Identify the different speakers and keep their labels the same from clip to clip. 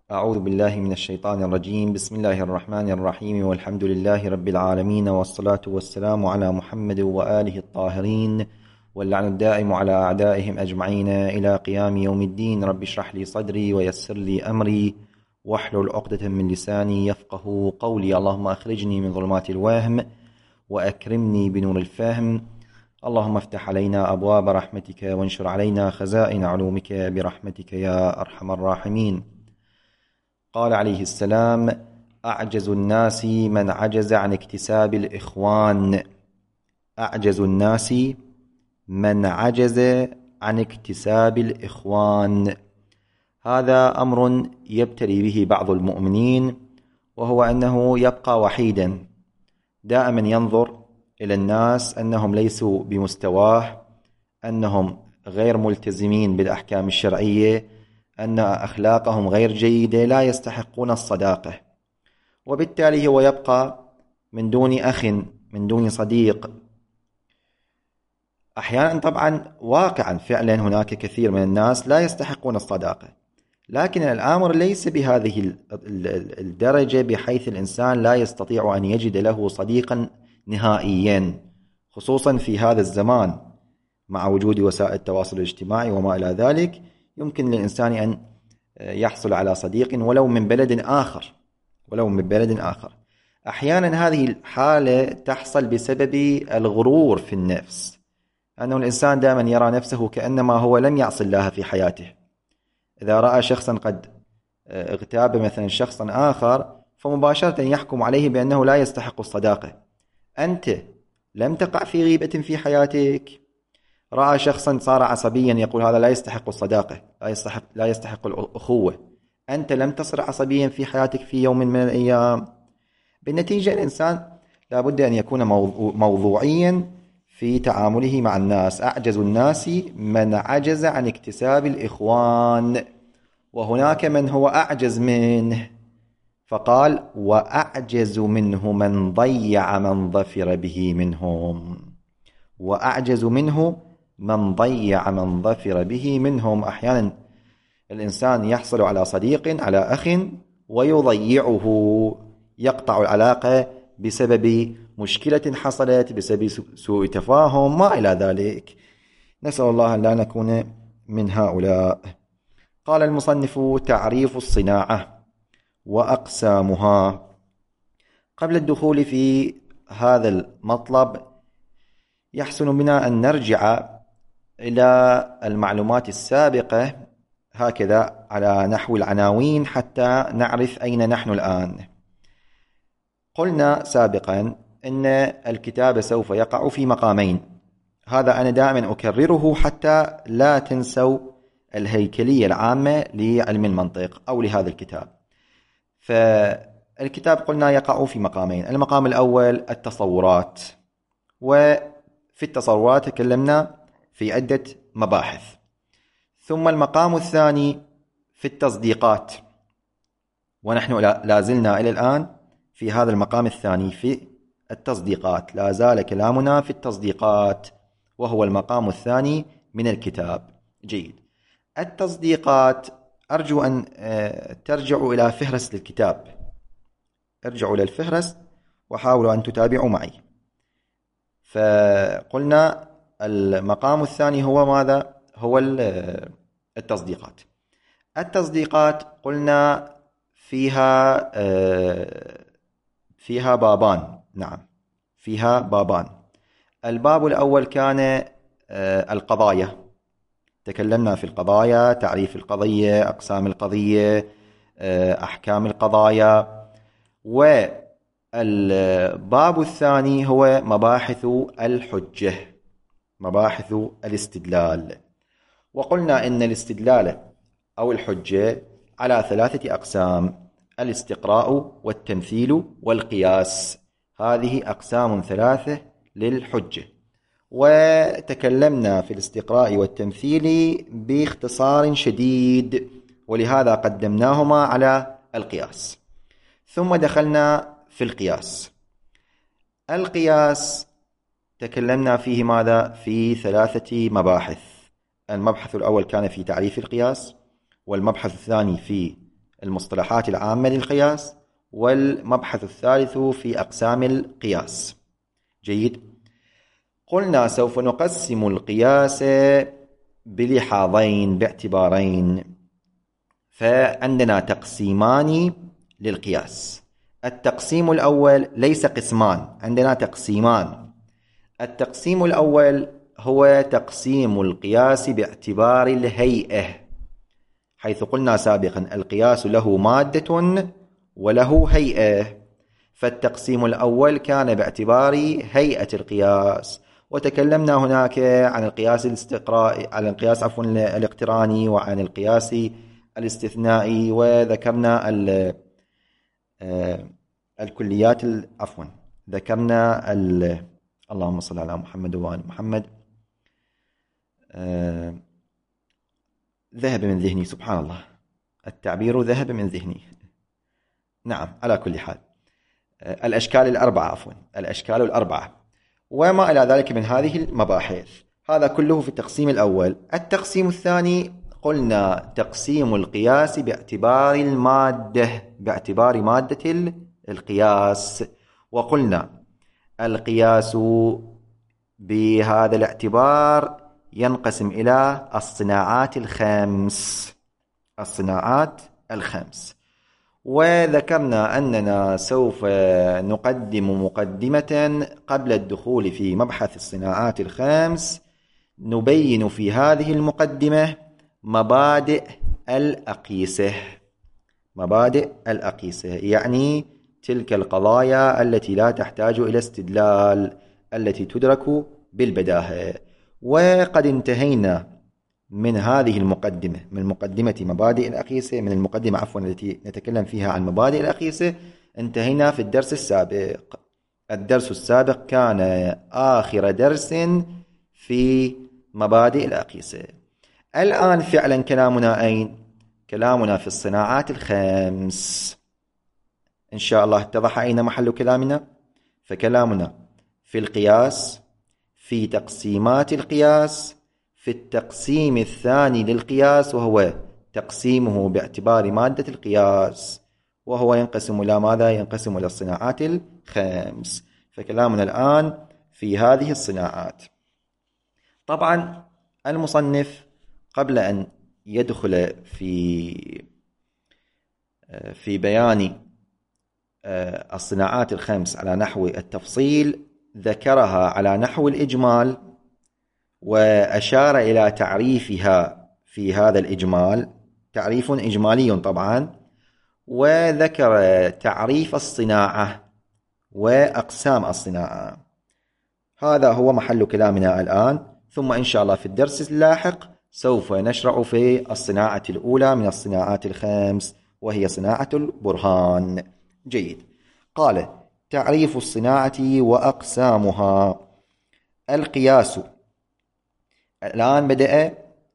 Speaker 1: أعوذ بالله من الشيطان الرجيم. بسم الله الرحمن الرحيم، والحمد لله رب العالمين، والصلاة والسلام على محمد وآله الطاهرين، واللعن الدائم على أعدائهم أجمعين إلى قيام يوم الدين. رب اشرح لي صدري ويسر لي أمري واحلل عقدة من لساني يفقه قولي. اللهم أخرجني من ظلمات الوهم وأكرمني بنور الفهم. اللهم افتح علينا أبواب رحمتك وانشر علينا خزائن علومك برحمتك يا أرحم الراحمين. قال عليه السلام: أعجز الناس من عجز عن اكتساب الإخوان. أعجز الناس من عجز عن اكتساب الإخوان. هذا أمر يبتلي به بعض المؤمنين، وهو أنه يبقى وحيدا، دائما ينظر إلى الناس أنهم ليسوا بمستواه، أنهم غير ملتزمين بالأحكام الشرعية، أن أخلاقهم غير جيدة، لا يستحقون الصداقة، وبالتالي هو يبقى من دون أخ، من دون صديق. أحيانا طبعا واقعا فعلا هناك كثير من الناس لا يستحقون الصداقة، لكن الأمر ليس بهذه الدرجة بحيث الإنسان لا يستطيع أن يجد له صديقا نهائيا، خصوصا في هذا الزمان مع وجود وسائل التواصل الاجتماعي وما إلى ذلك. يمكن للإنسان أن يحصل على صديق ولو من بلد آخر. أحيانا هذه الحالة تحصل بسبب الغرور في النفس، أنه الإنسان دائما يرى نفسه كأنما هو لم يعص الله في حياته. إذا رأى شخصا قد اغتاب مثلا شخصا آخر، فمباشرة يحكم عليه بأنه لا يستحق الصداقة. أنت لم تقع في غيبة في حياتك. رأى شخصا صار عصبيا، يقول هذا لا يستحق الصداقة، لا يستحق الأخوة. أنت لم تصر عصبيا في حياتك في يوم من الأيام. بالنتيجة الإنسان لابد أن يكون موضوعيا في تعامله مع الناس. أعجز الناس من عجز عن اكتساب الإخوان، وهناك من هو أعجز منه، فقال: وأعجز منه من ضيع من ظفر به منهم. وأعجز منه من ضيع من ظفر به منهم. أحيانا الإنسان يحصل على صديق، على أخ، ويضيعه، يقطع العلاقة بسبب مشكلة حصلت، بسبب سوء تفاهم، ما إلى ذلك. نسأل الله أن لا نكون من هؤلاء. قال المصنف: تعريف الصناعة وأقسامها. قبل الدخول في هذا المطلب يحسن بنا أن نرجع إلى المعلومات السابقة هكذا على نحو العناوين حتى نعرف أين نحن الآن. قلنا سابقا أن الكتاب سوف يقع في مقامين، هذا أنا دائما أكرره حتى لا تنسوا الهيكلية العامة لعلم المنطق أو لهذا الكتاب. فالكتاب قلنا يقع في مقامين: المقام الأول التصورات، وفي التصورات تكلمنا في عدة مباحث. ثم المقام الثاني في التصديقات، ونحن لازلنا إلى الآن في هذا المقام الثاني في التصديقات، لا زال كلامنا في التصديقات، وهو المقام الثاني من الكتاب. جيد. التصديقات أرجو أن ترجعوا إلى فهرس للكتاب، ارجعوا إلى الفهرس وحاولوا أن تتابعوا معي. فقلنا المقام الثاني هو ماذا؟ هو التصديقات. التصديقات قلنا فيها بابان. نعم، فيها بابان. الباب الأول كان القضايا، تكلمنا في القضايا، تعريف القضية، أقسام القضية، أحكام القضايا. والباب الثاني هو مباحث الحجة، مباحث الاستدلال. وقلنا إن الاستدلال أو الحجة على 3 أقسام: الاستقراء والتمثيل والقياس. هذه أقسام 3 للحجة، وتكلمنا في الاستقراء والتمثيل باختصار شديد، ولهذا قدمناهما على القياس. ثم دخلنا في القياس. القياس تكلمنا فيه ماذا؟ في 3 مباحث. المبحث الأول كان في تعريف القياس، والمبحث الثاني في المصطلحات العامة للقياس، والمبحث الثالث في أقسام القياس. جيد. قلنا سوف نقسم القياس بلحاظين، باعتبارين. فعندنا تقسيمان للقياس. التقسيم الأول ليس قسمان، عندنا تقسيمان. التقسيم الأول هو تقسيم القياس باعتبار الهيئة، حيث قلنا سابقا القياس له مادة وله هيئة. فالتقسيم الأول كان باعتبار هيئة القياس، وتكلمنا هناك عن القياس الاقتراني، وعن القياس الاستثنائي، وذكرنا الكليات ذكرنا اللهم صل على محمد وآل محمد. ذهب من ذهني، سبحان الله، التعبير ذهب من ذهني. نعم، على كل حال الأشكال الأربعة وما إلى ذلك من هذه المباحث. هذا كله في التقسيم الأول. التقسيم الثاني قلنا تقسيم القياس باعتبار المادة، باعتبار مادة القياس. وقلنا القياس بهذا الاعتبار ينقسم إلى الصناعات الخمس. وذكرنا أننا سوف نقدم مقدمة قبل الدخول في مبحث الصناعات الخمس، نبين في هذه المقدمة مبادئ الأقيسة، يعني تلك القضايا التي لا تحتاج إلى استدلال، التي تدرك بالبداهة. وقد انتهينا من هذه المقدمة، من مقدمة مبادئ الأقيسة، من المقدمة التي نتكلم فيها عن مبادئ الأقيسة، انتهينا في الدرس السابق. الدرس السابق كان آخر درس في مبادئ الأقيسة. الآن فعلا كلامنا أين؟ كلامنا في الصناعات الخمس. إن شاء الله اتضح أين محل كلامنا. فكلامنا في القياس، في تقسيمات القياس، في التقسيم الثاني للقياس وهو تقسيمه باعتبار مادة القياس، وهو ينقسم إلى ماذا؟ ينقسم إلى الصناعات الخمس. فكلامنا الآن في هذه الصناعات. طبعا المصنف قبل أن يدخل في بيان الصناعات الخمس على نحو التفصيل ذكرها على نحو الإجمال، وأشار إلى تعريفها في هذا الإجمال، تعريف إجمالي طبعا، وذكر تعريف الصناعة وأقسام الصناعة. هذا هو محل كلامنا الآن. ثم إن شاء الله في الدرس اللاحق سوف نشرع في الصناعة الأولى من الصناعات الخمس، وهي صناعة البرهان. جيد. قال: تعريف الصناعة وأقسامها. القياس. الآن بدأ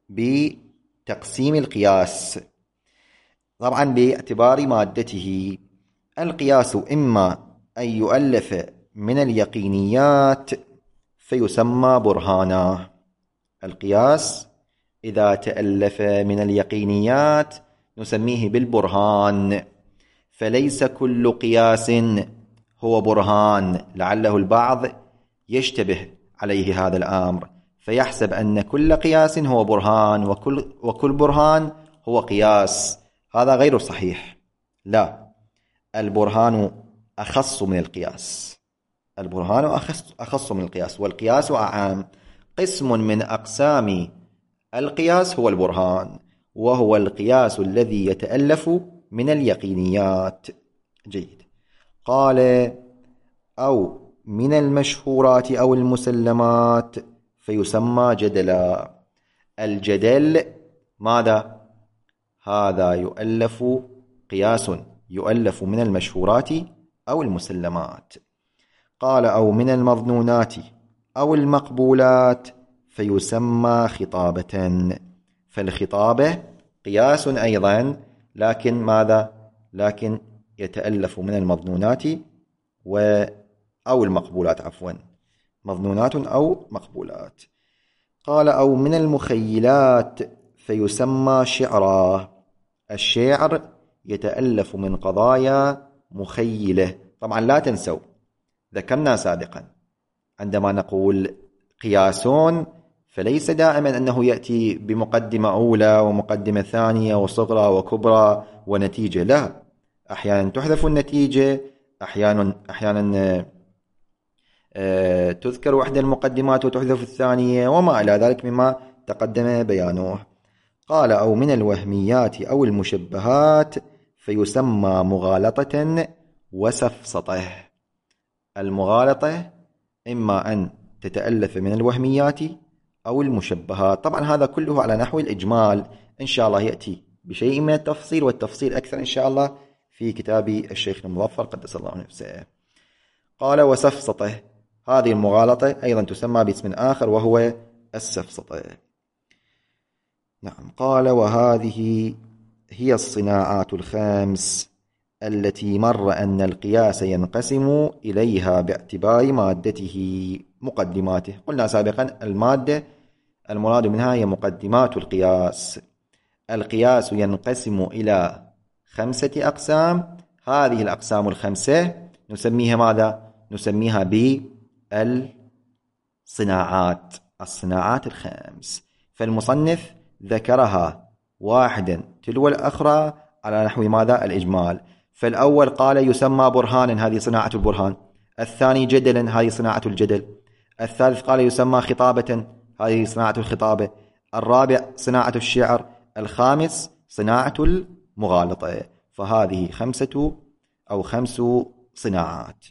Speaker 1: بتقسيم القياس طبعا باعتبار مادته. القياس إما أن يؤلف من اليقينيات فيسمى برهانا. القياس إذا تألف من اليقينيات نسميه بالبرهان. فليس كل قياس هو برهان، لعله البعض يشتبه عليه هذا الأمر فيحسب أن كل قياس هو برهان وكل برهان هو قياس. هذا غير صحيح. لا، البرهان أخص من القياس. البرهان أخص من القياس، والقياس أعام. قسم من أقسام القياس هو البرهان، وهو القياس الذي يتألف من اليقينيات. جيد. قال: أو من المشهورات أو المسلمات فيسمى جدلا. الجدل ماذا؟ هذا يؤلف قياس يؤلف من المشهورات أو المسلمات. قال: أو من المظنونات أو المقبولات فيسمى خطابة. فالخطابة قياس أيضا، لكن ماذا؟ لكن يتألف من المظنونات أو المقبولات، مظنونات أو مقبولات. قال: أو من المخيلات فيسمى شعرا. الشعر يتألف من قضايا مخيلة. طبعا لا تنسوا ذكرنا سابقا عندما نقول قياس فليس دائما أنه يأتي بمقدمة أولى ومقدمة ثانية وصغرى وكبرى ونتيجة، لا، أحيانا تحذف النتيجة، أحيانا تذكر إحدى المقدمات وتحذف الثانية وما إلى ذلك مما تقدم بيانه. قال أو من الوهميات أو المشبهات فيسمى مغالطة وسفسطة. المغالطة إما أن تتألف من الوهميات أو المشبهات. طبعا هذا كله على نحو الإجمال، إن شاء الله يأتي بشيء من التفصيل والتفصيل أكثر إن شاء الله في كتاب الشيخ المظفر قدس الله نفسه. قال وسفسطة، هذه المغالطة أيضا تسمى باسم آخر وهو السفسطة. نعم. قال وهذه هي الصناعات الخمس التي مر أن القياس ينقسم إليها باعتبار مادته مقدماته. قلنا سابقا المادة المراد منها هي مقدمات القياس. القياس ينقسم إلى 5 أقسام. هذه الأقسام الخمسة نسميها ماذا؟ نسميها بالصناعات، الصناعات الخمس. فالمصنف ذكرها واحدا تلو الأخرى على نحو ماذا؟ الإجمال. فالأول قال يسمى برهانا، هذه صناعة البرهان. الثاني جدلا، هذه صناعة الجدل. الثالث قال يسمى خطابة، هذه صناعة الخطابة. الرابع صناعة الشعر. الخامس صناعة المغالطة. فهذه 5 صناعات.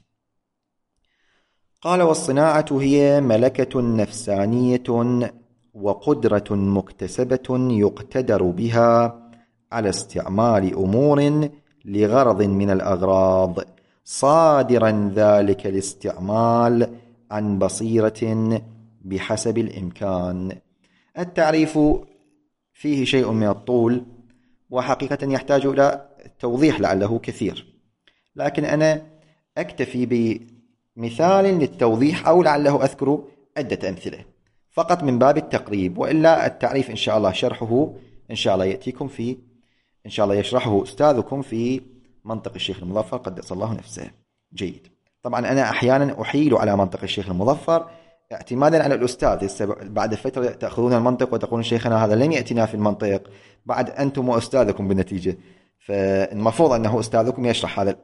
Speaker 1: قال والصناعة هي ملكة نفسانية وقدرة مكتسبة يقتدر بها على استعمال أمور لغرض من الأغراض، صادرا ذلك الاستعمال عن بصيرة بحسب الإمكان. التعريف فيه شيء من الطول وحقيقة يحتاج إلى توضيح لعله كثير، لكن أنا أكتفي بمثال للتوضيح أو لعله أذكر عدة أمثلة فقط من باب التقريب، وإلا التعريف إن شاء الله شرحه إن شاء الله يأتيكم إن شاء الله يشرحه أستاذكم في منطق الشيخ المظفر قدس الله نفسه. جيد. طبعا أنا أحيانا أحيل على منطق الشيخ المظفر اعتمادا على الأستاذ. بعد فترة تأخذون المنطق وتقولون شيخنا هذا لم يأتنا في المنطق، بعد أنتم وأستاذكم بالنتيجة، فالمفروض أنه أستاذكم يشرح هذا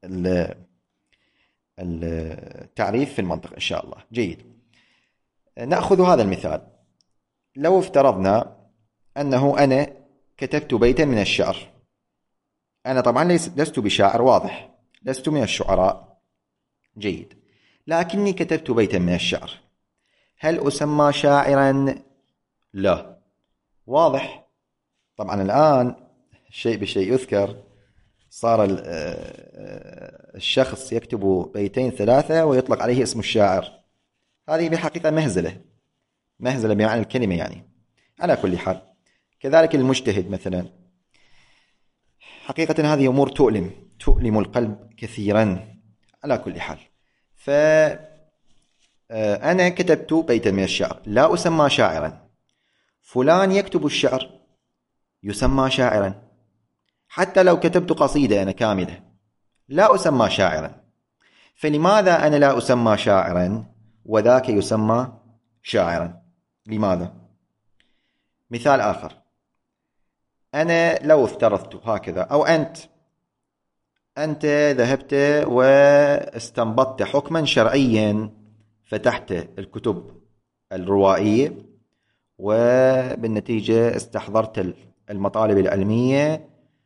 Speaker 1: التعريف في المنطق إن شاء الله. جيد. نأخذ هذا المثال. لو افترضنا أنه أنا كتبت بيتا من الشعر. أنا طبعا لست بشاعر، واضح، لست من الشعراء. جيد. لكني كتبت بيتا من الشعر، هل أسمى شاعرا؟ لا. واضح. طبعا الآن شيء بشيء يذكر، صار الشخص يكتب 2-3 ويطلق عليه اسم الشاعر. هذه بحقيقة مهزلة بمعنى الكلمة يعني. على كل حال كذلك المجتهد مثلا، حقيقة هذه أمور تؤلم القلب كثيرا. على كل حال فأنا كتبت بيتا من الشعر، لا أسمى شاعرا. فلان يكتب الشعر يسمى شاعرا. حتى لو كتبت قصيدة أنا كاملة لا أسمى شاعرا. فلماذا أنا لا أسمى شاعرا وذاك يسمى شاعرا؟ لماذا؟ مثال آخر. أنا لو افترضت هكذا، أو أنت ذهبت واستنبطت حكما شرعيا، فتحت الكتب الروائية وبالنتيجة استحضرت المطالب العلمية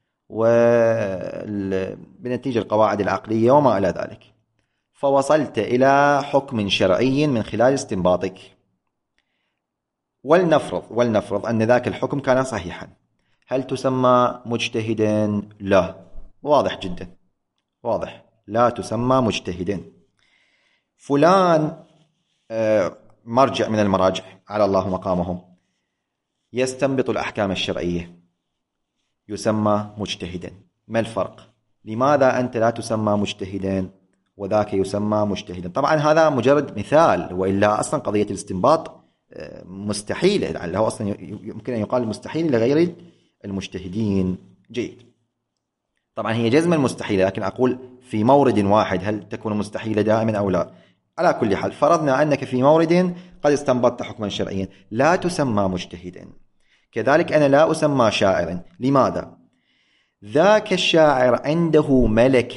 Speaker 1: وبالنتيجة القواعد العقلية وما إلى ذلك، فوصلت إلى حكم شرعي من خلال استنباطك. ولنفرض أن ذاك الحكم كان صحيحا، هل تسمى مجتهدا؟ لا. واضح جدا، واضح، لا تسمى مجتهدا. فلان مرجع من المراجع على الله مقامهم يستنبط الأحكام الشرعية، يسمى مجتهدا. ما الفرق؟ لماذا أنت لا تسمى مجتهدا وذاك يسمى مجتهدا؟ طبعا هذا مجرد مثال، وإلا أصلا قضية الاستنباط مستحيلة، لعله أصلا يمكن أن يقال مستحيل لغير المجتهدين. جيد. طبعا هي جزما مستحيلة، لكن أقول في مورد واحد هل تكون مستحيلة دائما أو لا؟ على كل حال فرضنا أنك في مورد قد استنبطت حكما شرعيا، لا تسمى مجتهدا. كذلك أنا لا أسمى شاعرا. لماذا؟ ذاك الشاعر عنده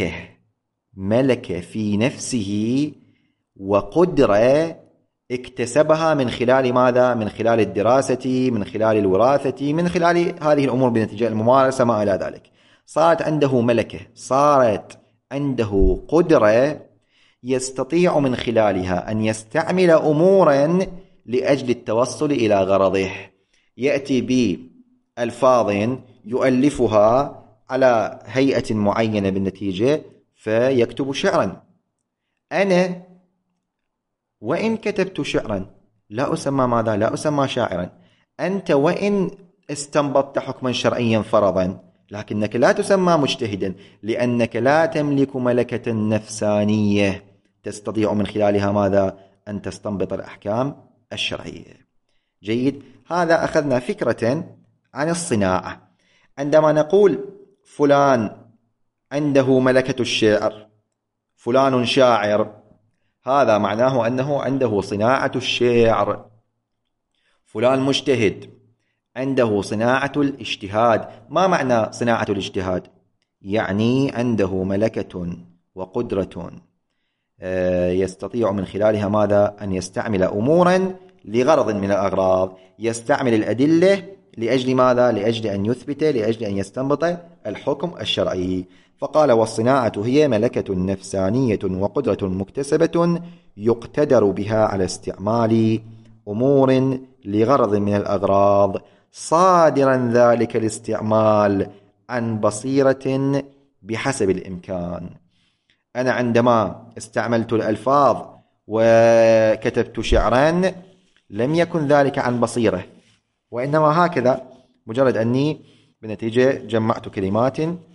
Speaker 1: ملكة في نفسه وقدرة اكتسبها من خلال ماذا؟ من خلال الدراسة، من خلال الوراثة، من خلال هذه الأمور بنتيجة الممارسة ما إلى ذلك. صارت عنده ملكة، صارت عنده قدرة يستطيع من خلالها أن يستعمل أمورا لأجل التوصل إلى غرضه. يأتي بألفاظ يؤلفها على هيئة معينة بالنتيجة فيكتب شعرا. أنا وإن كتبت شعرا لا أسمى ماذا؟ لا أسمى شاعرا. أنت وإن استنبطت حكما شرعيا فرضا لكنك لا تسمى مجتهدا، لأنك لا تملك ملكة نفسانية تستطيع من خلالها ماذا؟ أن تستنبط الأحكام الشرعية. جيد، هذا أخذنا فكرة عن الصناعة. عندما نقول فلان عنده ملكة الشعر، فلان شاعر، هذا معناه أنه عنده صناعة الشعر. فلان مجتهد، عنده صناعة الاجتهاد. ما معنى صناعة الاجتهاد؟ يعني عنده ملكة وقدرة يستطيع من خلالها ماذا؟ أن يستعمل أمورا لغرض من الأغراض، يستعمل الأدلة لأجل ماذا؟ لأجل أن يثبت، لأجل أن يستنبط الحكم الشرعي. فقال والصناعة هي ملكة نفسانية وقدرة مكتسبة يقتدر بها على استعمال أمور لغرض من الأغراض، صادرا ذلك الاستعمال عن بصيرة بحسب الإمكان. أنا عندما استعملت الألفاظ وكتبت شعرا لم يكن ذلك عن بصيرة، وإنما هكذا مجرد أني بنتيجة جمعت كلمات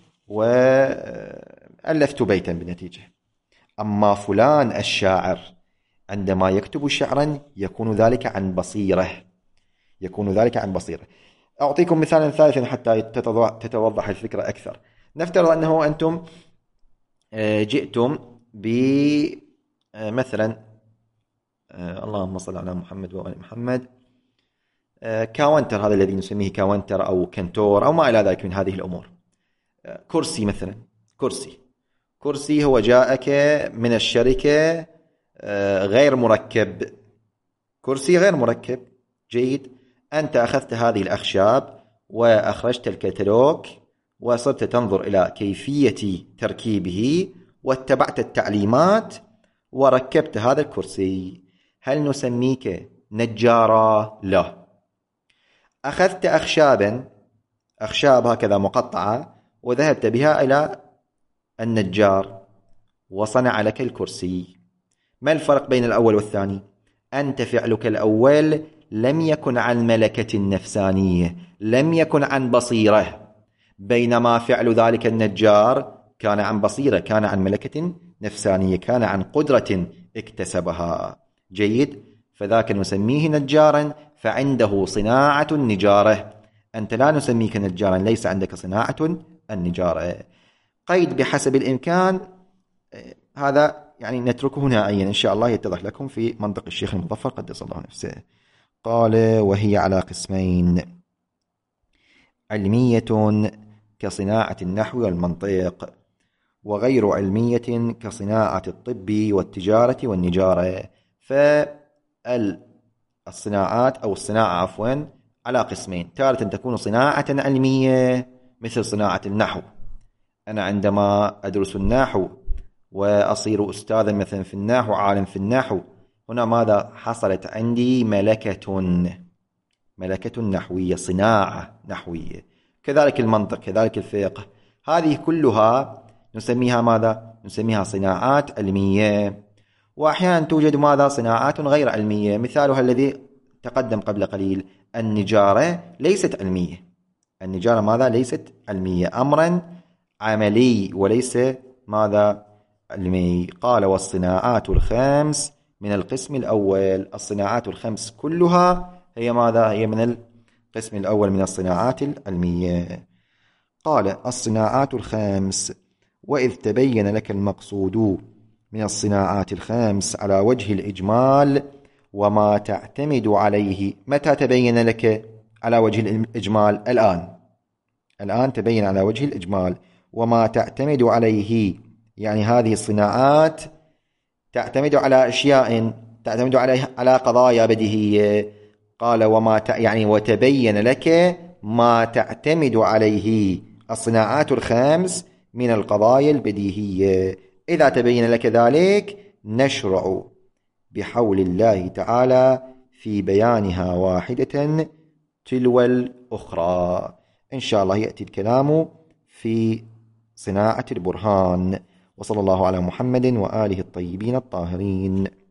Speaker 1: وألفت بيتا بالنتيجة. أما فلان الشاعر عندما يكتب شعرا يكون ذلك عن بصيرة، يكون ذلك عن بصيرة. أعطيكم مثالا ثالثا حتى تتوضح الفكرة أكثر. نفترض أنه أنتم جئتم بمثلا اللهم صل على محمد وآل محمد كاونتر، هذا الذي نسميه كاونتر أو كنتور أو ما إلى ذلك من هذه الأمور. كرسي مثلا، كرسي هو جاءك من الشركة غير مركب، كرسي غير مركب. جيد، أنت أخذت هذه الأخشاب وأخرجت الكتالوج وصرت تنظر إلى كيفية تركيبه واتبعت التعليمات وركبت هذا الكرسي. هل نسميك نجارا؟ لا. أخذت أخشاب هكذا مقطعة وذهبت بها إلى النجار وصنع لك الكرسي. ما الفرق بين الأول والثاني؟ أنت فعلك الأول لم يكن عن ملكة نفسانية، لم يكن عن بصيرة، بينما فعل ذلك النجار كان عن بصيرة، كان عن ملكة نفسانية، كان عن قدرة اكتسبها. جيد، فذاك نسميه نجارا فعنده صناعة النجارة. أنت لا نسميك نجارا، ليس عندك صناعة النجارة. قيد بحسب الإمكان هذا يعني نتركه نهائيا، إن شاء الله يتضح لكم في منطق الشيخ المظفر قدس الله نفسه. قال وهي على قسمين: علمية كصناعة النحو والمنطق، وغير علمية كصناعة الطب والتجارة والنجارة. فالصناعات أو الصناعة عفوا على قسمين: تارة تكون صناعة علمية مثل صناعة النحو. أنا عندما أدرس النحو وأصير أستاذا مثلا في النحو، عالم في النحو، هنا ماذا حصلت عندي؟ ملكة نحوية، صناعة نحوية. كذلك المنطق، كذلك الفقه، هذه كلها نسميها ماذا؟ نسميها صناعات علمية. وأحيانا توجد ماذا؟ صناعات غير علمية، مثالها الذي تقدم قبل قليل: النجارة ليست علمية. النجارة ماذا؟ ليست علمية، أمرا عملي وليس ماذا؟ علمي. قال والصناعات الخمس من القسم الأول. الصناعات الخمس كلها هي ماذا؟ هي من القسم الأول من الصناعات العلمية. قال: الصناعات الخمس. وإذ تبين لك المقصود من الصناعات الخمس على وجه الإجمال وما تعتمد عليه. متى تبين لك على وجه الإجمال؟ الآن تبين على وجه الإجمال. وما تعتمد عليه يعني هذه الصناعات تعتمد على أشياء، تعتمد على قضايا بديهية. قال يعني وتبين لك ما تعتمد عليه الصناعات الخمس من القضايا البديهية. إذا تبين لك ذلك نشرع بحول الله تعالى في بيانها واحدة تلو الأخرى. إن شاء الله يأتي الكلام في صناعة البرهان. وصلى الله على محمد وآله الطيبين الطاهرين.